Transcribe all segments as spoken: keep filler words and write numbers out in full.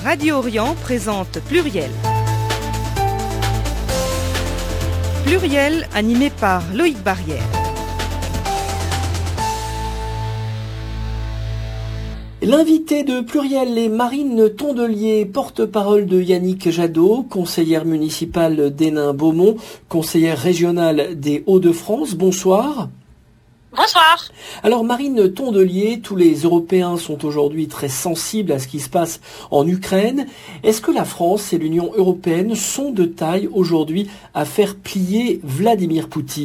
Radio Orient présente Pluriel. Pluriel animé par Loïc Barrière. L'invité de Pluriel est Marine Tondelier, porte-parole de Yannick Jadot, conseillère municipale d'Hénin-Beaumont, conseillère régionale des Hauts-de-France. Bonsoir. Bonsoir. Alors Marine Tondelier, tous les Européens sont aujourd'hui très sensibles à ce qui se passe en Ukraine. Est-ce que la France et l'Union européenne sont de taille aujourd'hui à faire plier Vladimir Poutine ?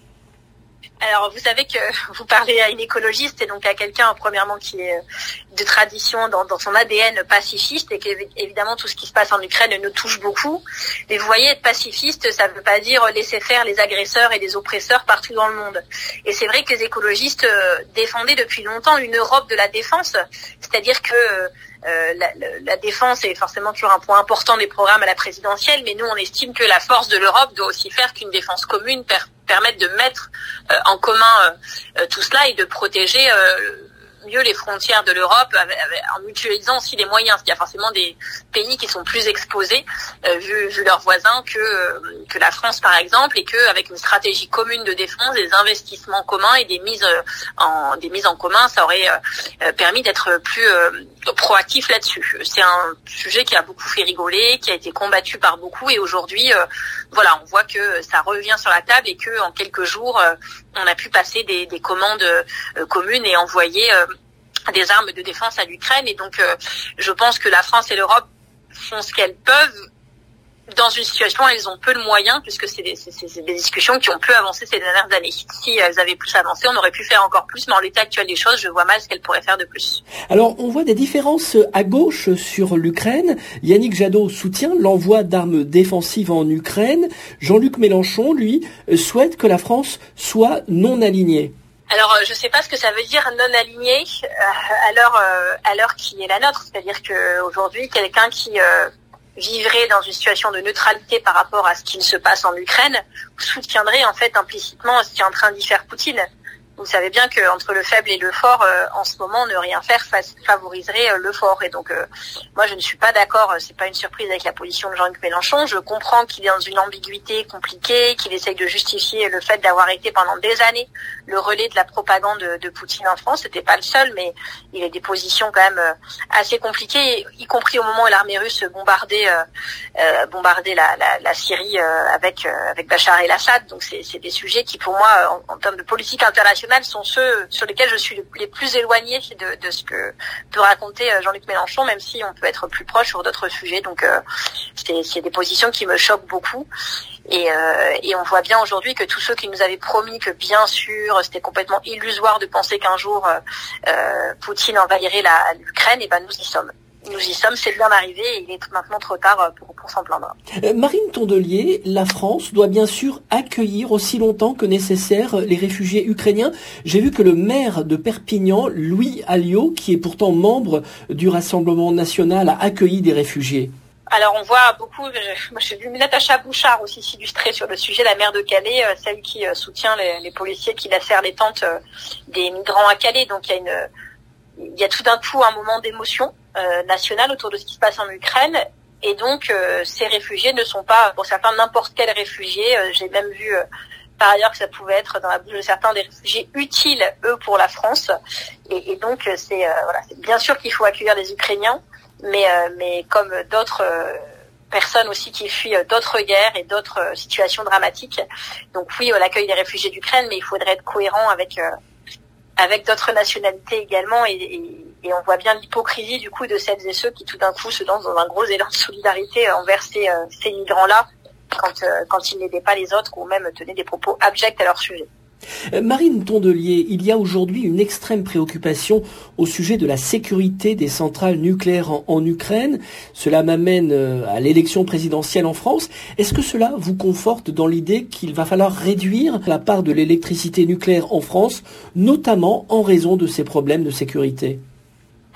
Alors, vous savez que vous parlez à une écologiste et donc à quelqu'un, premièrement, qui est de tradition dans, dans son A D N pacifiste et qu'évidemment, tout ce qui se passe en Ukraine nous touche beaucoup. Mais vous voyez, être pacifiste, ça ne veut pas dire laisser faire les agresseurs et les oppresseurs partout dans le monde. Et c'est vrai que les écologistes défendaient depuis longtemps une Europe de la défense, c'est-à-dire que Euh, la, la, la défense est forcément toujours un point important des programmes à la présidentielle, mais nous on estime que la force de l'Europe doit aussi faire qu'une défense commune per- permette de mettre euh, en commun euh, tout cela et de protéger euh, mieux les frontières de l'Europe avec, avec, en mutualisant aussi les moyens. Parce qu'il y a forcément des pays qui sont plus exposés euh, vu, vu leurs voisins que euh, que la France par exemple, et que avec une stratégie commune de défense, des investissements communs et des mises en des mises en commun, ça aurait euh, permis d'être plus euh, proactif là-dessus. C'est un sujet qui a beaucoup fait rigoler, qui a été combattu par beaucoup, et aujourd'hui, euh, voilà, on voit que ça revient sur la table et que en quelques jours, euh, on a pu passer des, des commandes euh, communes et envoyer euh, des armes de défense à l'Ukraine. Et donc, euh, je pense que la France et l'Europe font ce qu'elles peuvent. Dans une situation où elles ont peu de moyens, puisque c'est des, c'est, c'est des discussions qui ont peu avancé ces dernières années. Si elles avaient plus avancé, on aurait pu faire encore plus, mais en l'état actuel des choses, je vois mal ce qu'elles pourraient faire de plus. Alors, on voit des différences à gauche sur l'Ukraine. Yannick Jadot soutient l'envoi d'armes défensives en Ukraine. Jean-Luc Mélenchon, lui, souhaite que la France soit non alignée. Alors, je ne sais pas ce que ça veut dire non aligné euh, à l'heure euh, à l'heure qui est la nôtre. C'est-à-dire que aujourd'hui, quelqu'un qui euh, vivrait dans une situation de neutralité par rapport à ce qui se passe en Ukraine soutiendrait en fait implicitement ce qui est en train d'y faire Poutine. Vous savez bien qu'entre le faible et le fort, euh, en ce moment, ne rien faire favoriserait euh, le fort. Et donc, euh, moi, je ne suis pas d'accord. C'est pas une surprise avec la position de Jean-Luc Mélenchon. Je comprends qu'il est dans une ambiguïté compliquée, qu'il essaye de justifier le fait d'avoir été pendant des années le relais de la propagande de, de Poutine en France. C'était pas le seul, mais il a des positions quand même euh, assez compliquées, y compris au moment où l'armée russe bombardait, euh, euh, bombardait la, la, la Syrie euh, avec euh, avec Bachar el-Assad. Donc, c'est, c'est des sujets qui, pour moi, en, en termes de politique internationale, sont ceux sur lesquels je suis les plus éloignés de, de ce que peut raconter Jean-Luc Mélenchon, même si on peut être plus proche sur d'autres sujets. Donc euh, c'est, c'est des positions qui me choquent beaucoup. Et, euh, et on voit bien aujourd'hui que tous ceux qui nous avaient promis que bien sûr c'était complètement illusoire de penser qu'un jour euh, Poutine envahirait la, l'Ukraine, et ben nous y sommes. Nous y sommes, c'est bien arrivé et il est maintenant trop tard pour, pour s'en plaindre. Euh, Marine Tondelier, la France doit bien sûr accueillir aussi longtemps que nécessaire les réfugiés ukrainiens. J'ai vu que le maire de Perpignan, Louis Alliot, qui est pourtant membre du Rassemblement national, a accueilli des réfugiés. Alors on voit beaucoup, moi j'ai vu Natacha Bouchard aussi s'illustrer sur le sujet, la maire de Calais, celle qui soutient les, les policiers qui lacèrent les tentes des migrants à Calais. Donc il y a une, il y a tout d'un coup un moment d'émotion euh, nationale autour de ce qui se passe en Ukraine. Et donc euh, ces réfugiés ne sont pas, pour certains, n'importe quel réfugié. Euh, j'ai même vu euh, par ailleurs que ça pouvait être dans la bouche de certains des réfugiés utiles, eux, pour la France. Et, et donc c'est, euh, voilà, c'est bien sûr qu'il faut accueillir les Ukrainiens, mais, euh, mais comme d'autres euh, personnes aussi qui fuient d'autres guerres et d'autres euh, situations dramatiques. Donc oui, euh, l'accueil des réfugiés d'Ukraine, mais il faudrait être cohérent avec euh, avec d'autres nationalités également, et, et, et on voit bien l'hypocrisie du coup de celles et ceux qui tout d'un coup se lancent dans un gros élan de solidarité envers ces, euh, ces migrants-là quand, euh, quand ils n'aidaient pas les autres ou même tenaient des propos abjects à leur sujet. Marine Tondelier, il y a aujourd'hui une extrême préoccupation au sujet de la sécurité des centrales nucléaires en, en Ukraine. Cela m'amène à l'élection présidentielle en France. Est-ce que cela vous conforte dans l'idée qu'il va falloir réduire la part de l'électricité nucléaire en France, notamment en raison de ces problèmes de sécurité ?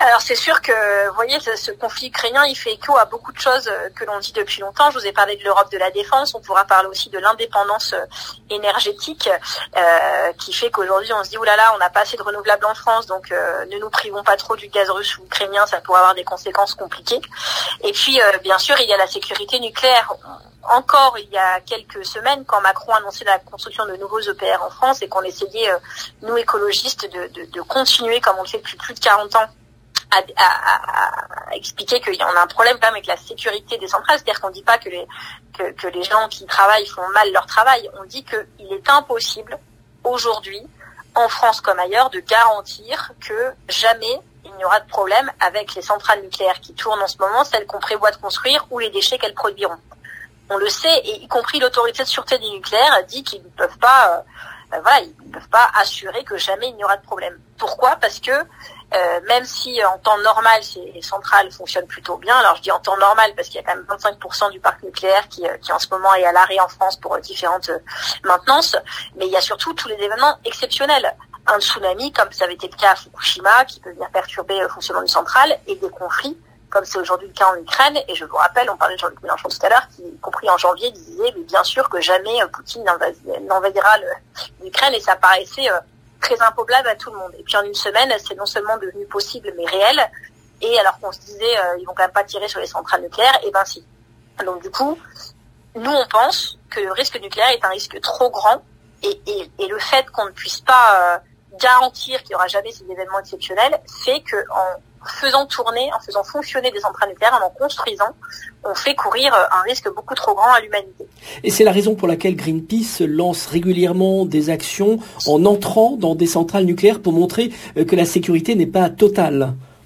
Alors c'est sûr que, vous voyez, ce, ce conflit ukrainien, il fait écho à beaucoup de choses que l'on dit depuis longtemps. Je vous ai parlé de l'Europe de la défense, on pourra parler aussi de l'indépendance énergétique, euh, qui fait qu'aujourd'hui on se dit, oulala, on n'a pas assez de renouvelables en France, donc euh, ne nous privons pas trop du gaz russe ou ukrainien, ça pourrait avoir des conséquences compliquées. Et puis, euh, bien sûr, il y a la sécurité nucléaire. Encore il y a quelques semaines, quand Macron annonçait la construction de nouveaux E P R en France et qu'on essayait, euh, nous écologistes, de, de, de continuer, comme on le fait depuis plus de quarante ans, À, à, à expliquer qu'il y en a un problème quand même avec la sécurité des centrales, c'est-à-dire qu'on ne dit pas que les que, que les gens qui travaillent font mal leur travail, on dit qu'il est impossible aujourd'hui, en France comme ailleurs, de garantir que jamais il n'y aura de problème avec les centrales nucléaires qui tournent en ce moment, celles qu'on prévoit de construire ou les déchets qu'elles produiront. On le sait, et y compris l'autorité de sûreté du nucléaire dit qu'ils ne peuvent pas, euh, voilà, ils ne peuvent pas assurer que jamais il n'y aura de problème. Pourquoi ? Parce que Euh, même si en temps normal ces centrales fonctionnent plutôt bien, alors je dis en temps normal parce qu'il y a quand même vingt-cinq pour cent du parc nucléaire qui, qui en ce moment est à l'arrêt en France pour différentes euh, maintenances, mais il y a surtout tous les événements exceptionnels. Un tsunami, comme ça avait été le cas à Fukushima, qui peut venir perturber le fonctionnement d'une centrale, et des conflits, comme c'est aujourd'hui le cas en Ukraine. Et je vous rappelle, on parlait de Jean-Luc Mélenchon tout à l'heure, qui, y compris en janvier, disait mais bien sûr que jamais Poutine n'envahira l'Ukraine, et ça paraissait euh, très improbable à tout le monde. Et puis en une semaine, c'est non seulement devenu possible, mais réel. Et alors qu'on se disait, euh, ils vont quand même pas tirer sur les centrales nucléaires, et ben si. Donc du coup, nous on pense que le risque nucléaire est un risque trop grand, et, et, et le fait qu'on ne puisse pas euh, garantir qu'il y aura jamais ces événements exceptionnels fait que en faisant tourner, en faisant fonctionner des centrales nucléaires, en en construisant, on fait courir un risque beaucoup trop grand à l'humanité. Et c'est la raison pour laquelle Greenpeace lance régulièrement des actions en entrant dans des centrales nucléaires pour montrer que la sécurité n'est pas totale.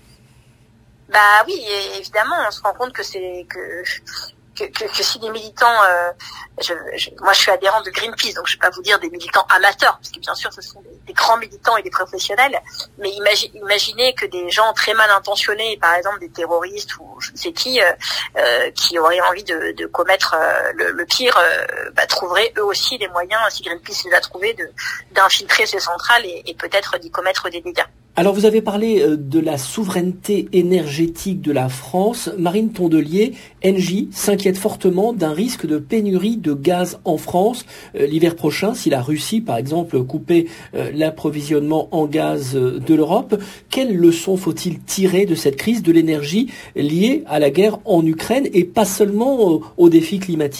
Bah oui, évidemment, on se rend compte que c'est que que, que, que si des militants, euh, je, je, moi je suis adhérente de Greenpeace, donc je ne vais pas vous dire des militants amateurs, parce que bien sûr ce sont des, des grands militants et des professionnels, mais imagi, imaginez que des gens très mal intentionnés, par exemple des terroristes ou je ne sais qui, euh, euh, qui auraient envie de, de commettre euh, le, le pire, euh, bah, trouveraient eux aussi les moyens, si Greenpeace les a trouvés, de, d'infiltrer ces centrales et, et peut-être d'y commettre des dégâts. Alors vous avez parlé de la souveraineté énergétique de la France. Marine Tondelier, Engie s'inquiète fortement d'un risque de pénurie de gaz en France euh, l'hiver prochain si la Russie, par exemple, coupait euh, l'approvisionnement en gaz de l'Europe. Quelles leçons faut-il tirer de cette crise de l'énergie liée à la guerre en Ukraine et pas seulement aux, aux défis climatiques ?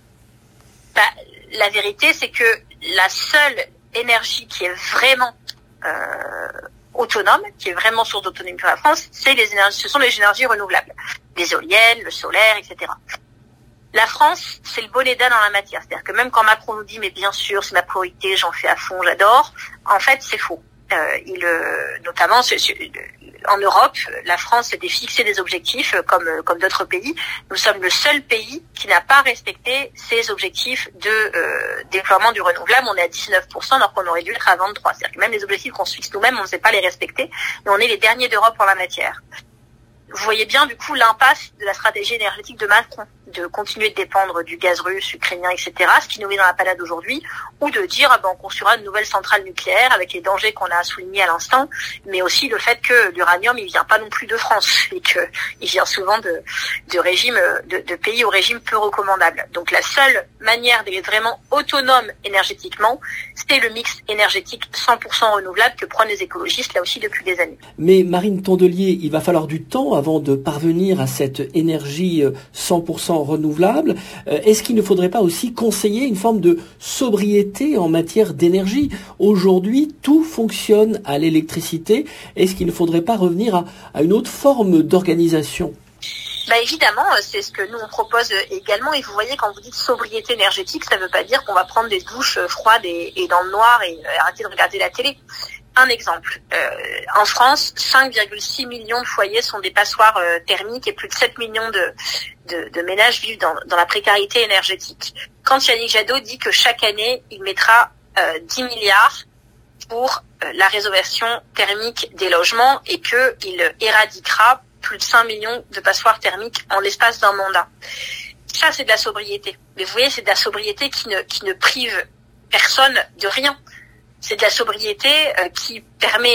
Bah, la vérité, c'est que la seule énergie qui est vraiment euh, autonome, qui est vraiment source d'autonomie pour la France, c'est les énergies, ce sont les énergies renouvelables, les éoliennes, le solaire, et cetera. La France, c'est le bonnet d'âne dans la matière. C'est-à-dire que même quand Macron nous dit, mais bien sûr, c'est ma priorité, j'en fais à fond, j'adore, en fait, c'est faux. Euh, il, euh, notamment, c'est, c'est, en Europe, la France s'était fixé des objectifs comme comme d'autres pays. Nous sommes le seul pays qui n'a pas respecté ces objectifs de euh, déploiement du renouvelable. On est à dix-neuf pour cent alors qu'on aurait dû être à vingt-trois pour cent. C'est-à-dire que même les objectifs qu'on se fixe nous-mêmes, on ne sait pas les respecter. Et on est les derniers d'Europe en la matière. Vous voyez bien du coup l'impasse de la stratégie énergétique de Macron, de continuer de dépendre du gaz russe, ukrainien, et cetera, ce qui nous met dans la panade aujourd'hui, ou de dire ah ben, on construira une nouvelle centrale nucléaire avec les dangers qu'on a soulignés à l'instant, mais aussi le fait que l'uranium il vient pas non plus de France et que il vient souvent de, de régimes, de, de pays au régime peu recommandable. Donc la seule manière d'être vraiment autonome énergétiquement, c'est le mix énergétique cent pour cent renouvelable que prennent les écologistes là aussi depuis des années. Mais Marine Tondelier, il va falloir du temps avant de parvenir à cette énergie cent pour cent renouvelable. Est-ce qu'il ne faudrait pas aussi conseiller une forme de sobriété en matière d'énergie ? Aujourd'hui, tout fonctionne à l'électricité. Est-ce qu'il ne faudrait pas revenir à, à une autre forme d'organisation ? Bah évidemment, c'est ce que nous on propose également. Et vous voyez, quand vous dites sobriété énergétique, ça ne veut pas dire qu'on va prendre des douches froides et, et dans le noir et arrêter de regarder la télé. Un exemple, euh, en France, cinq virgule six millions de foyers sont des passoires euh, thermiques et plus de sept millions de, de, de ménages vivent dans, dans la précarité énergétique. Quand Yannick Jadot dit que chaque année, il mettra euh, dix milliards pour euh, la rénovation thermique des logements et qu'il éradiquera plus de cinq millions de passoires thermiques en l'espace d'un mandat. Ça, c'est de la sobriété. Mais vous voyez, c'est de la sobriété qui ne, qui ne prive personne de rien. C'est de la sobriété euh, qui permet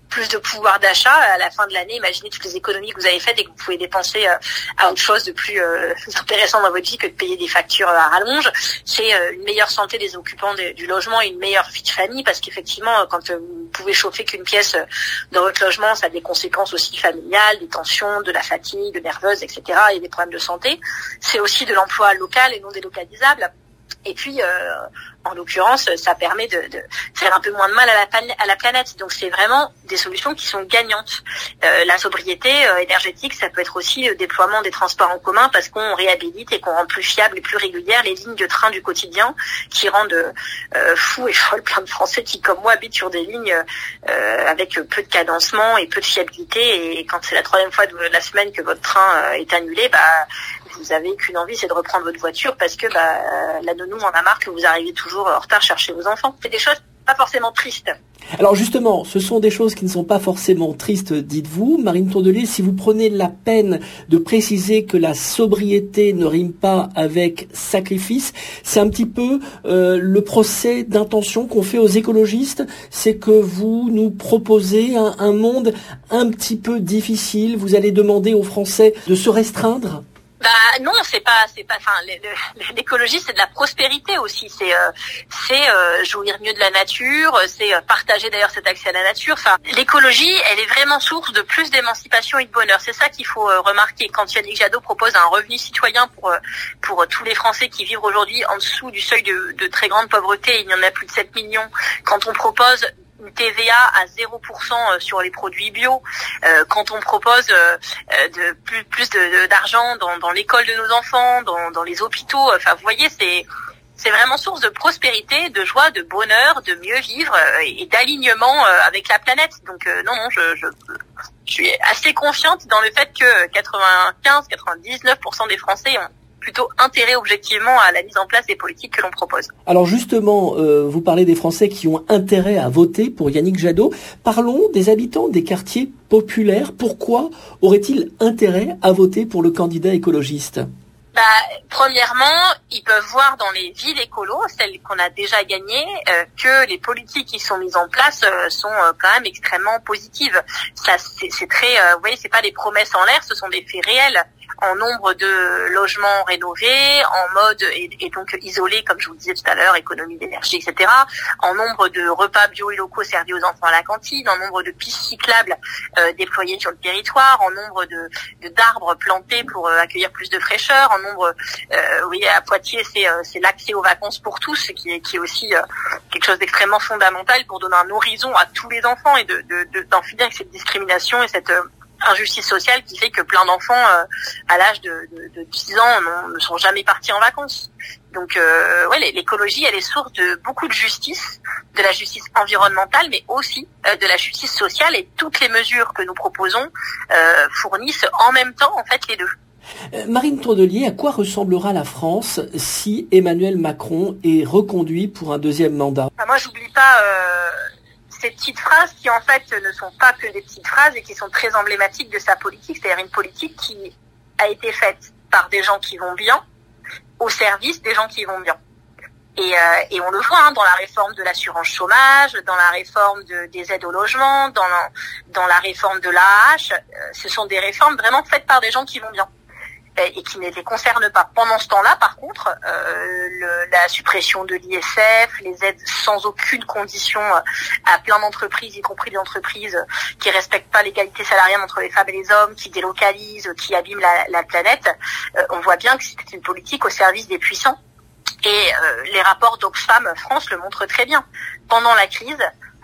plus de pouvoir d'achat à la fin de l'année. Imaginez toutes les économies que vous avez faites et que vous pouvez dépenser euh, à autre chose de plus euh, intéressant dans votre vie que de payer des factures à rallonge. C'est euh, une meilleure santé des occupants de, du logement et une meilleure vie de famille, parce qu'effectivement, quand euh, vous pouvez chauffer qu'une pièce euh, dans votre logement, ça a des conséquences aussi familiales, des tensions, de la fatigue, de nerveuse, et cetera, et des problèmes de santé. C'est aussi de l'emploi local et non délocalisable. Et puis, euh, en l'occurrence, ça permet de, de faire un peu moins de mal à la, pan- à la planète. Donc, c'est vraiment des solutions qui sont gagnantes. Euh, la sobriété euh, énergétique, ça peut être aussi le déploiement des transports en commun, parce qu'on réhabilite et qu'on rend plus fiables et plus régulières les lignes de train du quotidien, qui rendent euh, fous et folles plein de Français qui, comme moi, habitent sur des lignes euh, avec peu de cadencement et peu de fiabilité. Et quand c'est la troisième fois de la semaine que votre train euh, est annulé, bah vous avez qu'une envie, c'est de reprendre votre voiture, parce que bah, la nounou en a marre que vous arrivez toujours en retard chercher vos enfants. C'est des choses pas forcément tristes. Alors justement, ce sont des choses qui ne sont pas forcément tristes, dites-vous. Marine Tondelier, si vous prenez la peine de préciser que la sobriété ne rime pas avec sacrifice, c'est un petit peu euh, le procès d'intention qu'on fait aux écologistes, c'est que vous nous proposez un, un monde un petit peu difficile, vous allez demander aux Français de se restreindre. Bah non, c'est pas, c'est pas. Enfin, l'écologie, c'est de la prospérité aussi. C'est, euh, c'est euh, jouir mieux de la nature. C'est euh, partager d'ailleurs cet accès à la nature. Enfin, l'écologie, elle est vraiment source de plus d'émancipation et de bonheur. C'est ça qu'il faut euh, remarquer. Quand Yannick Jadot propose un revenu citoyen pour euh, pour tous les Français qui vivent aujourd'hui en dessous du seuil de, de très grande pauvreté, il y en a plus de sept millions. Quand on propose une T V A à zéro pour cent sur les produits bio, euh, quand on propose euh, de plus plus de, de, d'argent dans, dans l'école de nos enfants, dans, dans les hôpitaux, enfin vous voyez, c'est c'est vraiment source de prospérité, de joie, de bonheur, de mieux vivre euh, et d'alignement euh, avec la planète. Donc euh, non non, je, je je suis assez confiante dans le fait que quatre-vingt-quinze à quatre-vingt-dix-neuf pour cent des Français ont plutôt intérêt objectivement à la mise en place des politiques que l'on propose. Alors justement, euh, vous parlez des Français qui ont intérêt à voter pour Yannick Jadot. Parlons des habitants des quartiers populaires. Pourquoi auraient-ils intérêt à voter pour le candidat écologiste ? Bah, premièrement, ils peuvent voir dans les villes écolos, celles qu'on a déjà gagnées, euh, que les politiques qui sont mises en place euh, sont euh, quand même extrêmement positives. Ça, c'est, c'est très, euh, vous voyez, c'est pas des promesses en l'air, ce sont des faits réels. En nombre de logements rénovés, en mode et, et donc isolés, comme je vous le disais tout à l'heure, économie d'énergie, et cetera. En nombre de repas bio et locaux servis aux enfants à la cantine, en nombre de pistes cyclables euh, déployées sur le territoire, en nombre de, de d'arbres plantés pour euh, accueillir plus de fraîcheur, en nombre, euh, oui, à Poitiers, c'est euh, c'est l'accès aux vacances pour tous, qui est qui est aussi euh, quelque chose d'extrêmement fondamental pour donner un horizon à tous les enfants et de, de, de d'en finir avec cette discrimination et cette euh, injustice sociale qui fait que plein d'enfants euh, à l'âge de, de, de dix ans non, ne sont jamais partis en vacances. Donc euh, ouais, l'écologie, elle est source de beaucoup de justice, de la justice environnementale, mais aussi euh, de la justice sociale, et toutes les mesures que nous proposons euh, fournissent en même temps en fait les deux. Euh, Marine Tondelier, à quoi ressemblera la France si Emmanuel Macron est reconduit pour un deuxième mandat ? Enfin, moi, j'oublie pas euh, ces petites phrases qui en fait ne sont pas que des petites phrases et qui sont très emblématiques de sa politique, c'est-à-dire une politique qui a été faite par des gens qui vont bien, au service des gens qui vont bien. Et, euh, et on le voit hein, dans la réforme de l'assurance chômage, dans la réforme de, des aides au logement, dans la, dans la réforme de l'A A H. Euh, ce sont des réformes vraiment faites par des gens qui vont bien et qui ne les concerne pas. Pendant ce temps-là, par contre, euh, le, la suppression de l'I S F, les aides sans aucune condition à plein d'entreprises, y compris des entreprises qui respectent pas l'égalité salariale entre les femmes et les hommes, qui délocalisent, qui abîment la, la planète, euh, on voit bien que c'est une politique au service des puissants. Et euh, les rapports d'Oxfam France le montrent très bien. Pendant la crise,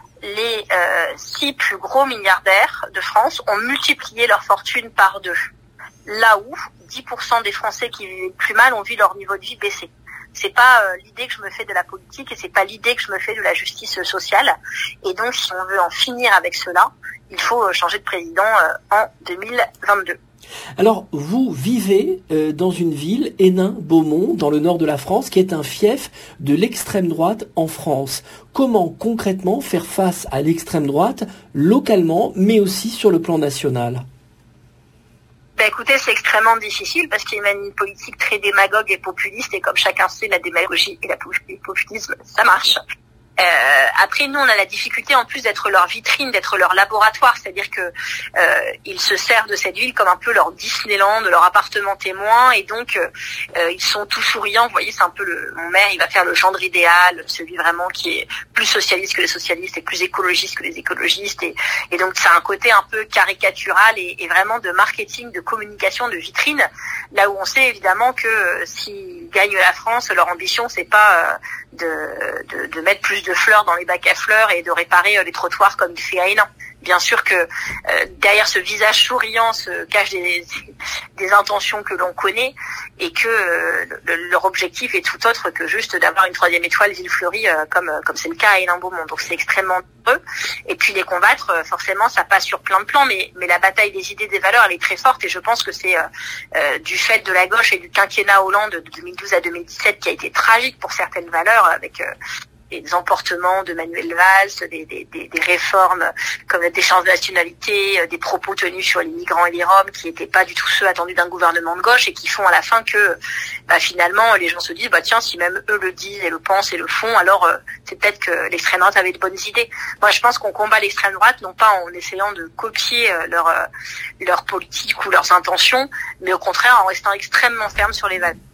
les euh, six plus gros milliardaires de France ont multiplié leur fortune par deux. Là où dix pour cent des Français qui vivent plus mal ont vu leur niveau de vie baisser. C'est pas euh, l'idée que je me fais de la politique et c'est pas l'idée que je me fais de la justice sociale. Et donc, si on veut en finir avec cela, il faut euh, changer de président euh, en deux mille vingt-deux. Alors, vous vivez euh, dans une ville, Hénin-Beaumont, dans le nord de la France, qui est un fief de l'extrême droite en France. Comment concrètement faire face à l'extrême droite, localement, mais aussi sur le plan national ? Ben écoutez, c'est extrêmement difficile parce qu'il mène une politique très démagogue et populiste, et comme chacun sait, la démagogie et la populisme, ça marche. Euh, après, nous, on a la difficulté en plus d'être leur vitrine, d'être leur laboratoire, c'est-à-dire que euh, ils se servent de cette ville comme un peu leur Disneyland, leur appartement témoin, et donc euh, ils sont tout souriants. Vous voyez, c'est un peu le mon maire, il va faire le gendre idéal, celui vraiment qui est plus socialiste que les socialistes et plus écologiste que les écologistes, et, et donc ça a un côté un peu caricatural et, et vraiment de marketing, de communication, de vitrine. Là où on sait évidemment que euh, s'ils gagnent la France, leur ambition c'est pas euh, de, de de mettre plus de fleurs dans les bacs à fleurs et de réparer euh, les trottoirs comme il fait à Hénin. Bien sûr que euh, derrière ce visage souriant se cachent des, des intentions que l'on connaît, et que euh, le, leur objectif est tout autre que juste d'avoir une troisième étoile ville fleurie euh, comme comme c'est le cas à Hénin-Beaumont. Donc c'est extrêmement heureux. Et puis les combattre, euh, forcément, ça passe sur plein de plans, mais mais la bataille des idées, des valeurs, elle est très forte, et je pense que c'est euh, euh, du fait de la gauche et du quinquennat Hollande de deux mille douze à deux mille dix-sept qui a été tragique pour certaines valeurs, avec euh, des emportements de Manuel Valls, des, des, des, des réformes comme la déchéance de nationalité, des propos tenus sur les migrants et les Roms qui n'étaient pas du tout ceux attendus d'un gouvernement de gauche, et qui font à la fin que bah, finalement les gens se disent bah tiens, si même eux le disent et le pensent et le font, alors euh, c'est peut-être que l'extrême droite avait de bonnes idées. Moi je pense qu'on combat l'extrême droite non pas en essayant de copier euh, leur euh, leur politique ou leurs intentions, mais au contraire en restant extrêmement ferme sur les valeurs.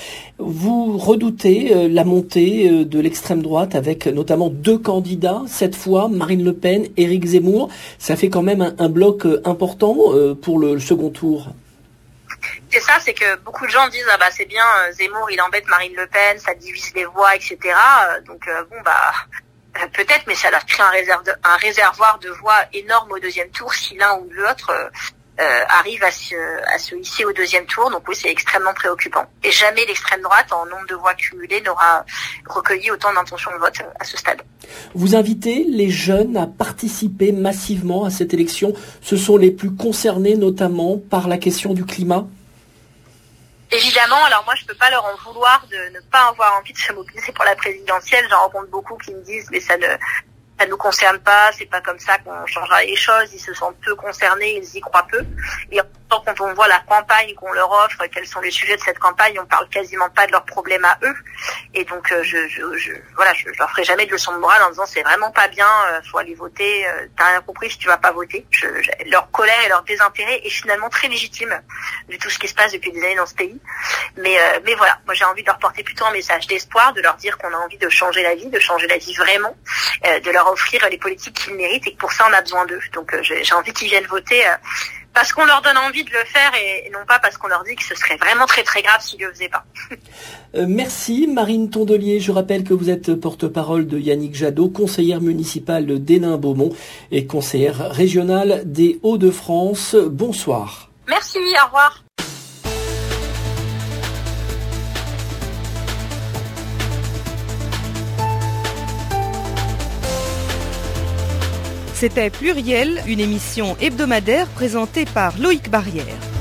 Vous redoutez euh, la montée euh, de l'extrême droite avec notamment deux candidats, cette fois Marine Le Pen, Éric Zemmour. Ça fait quand même un, un bloc euh, important euh, pour le, le second tour. C'est ça, c'est que beaucoup de gens disent ah bah c'est bien, euh, Zemmour il embête Marine Le Pen, ça divise les voix, et cetera. Euh, donc euh, bon bah euh, peut-être, mais ça leur crée un, réserve de, un réservoir de voix énorme au deuxième tour si l'un ou l'autre euh, Euh, arrive à se, à se hisser au deuxième tour. Donc oui, c'est extrêmement préoccupant. Et jamais l'extrême droite, en nombre de voix cumulées, n'aura recueilli autant d'intentions de vote à ce stade. Vous invitez les jeunes à participer massivement à cette élection. Ce sont les plus concernés notamment par la question du climat. Évidemment, alors moi je peux pas leur en vouloir de ne pas avoir envie de se mobiliser pour la présidentielle. J'en rencontre beaucoup qui me disent mais ça ne ça nous concerne pas, c'est pas comme ça qu'on changera les choses, ils se sentent peu concernés, ils y croient peu. Et en même temps, quand on voit la campagne qu'on leur offre, quels sont les sujets de cette campagne, on parle quasiment pas de leurs problèmes à eux. Et donc, euh, je, je, je, voilà, je, je leur ferai jamais de leçon de morale en disant c'est vraiment pas bien, euh, faut aller voter, euh, t'as rien compris si tu vas pas voter. Je, je, leur colère et leur désintérêt est finalement très légitime de tout ce qui se passe depuis des années dans ce pays. Mais, euh, mais voilà, moi j'ai envie de leur porter plutôt un message d'espoir, de leur dire qu'on a envie de changer la vie, de changer la vie vraiment, euh, de leur offrir les politiques qu'ils méritent, et que pour ça on a besoin d'eux. Donc euh, j'ai, j'ai envie qu'ils viennent voter euh, parce qu'on leur donne envie de le faire, et, et non pas parce qu'on leur dit que ce serait vraiment très très grave s'ils le faisaient pas. euh, merci Marine Tondelier. Je rappelle que vous êtes porte-parole de Yannick Jadot, conseillère municipale d'Hénin-Beaumont et conseillère régionale des Hauts-de-France. Bonsoir. Merci, au revoir. C'était Pluriel, une émission hebdomadaire présentée par Loïc Barrière.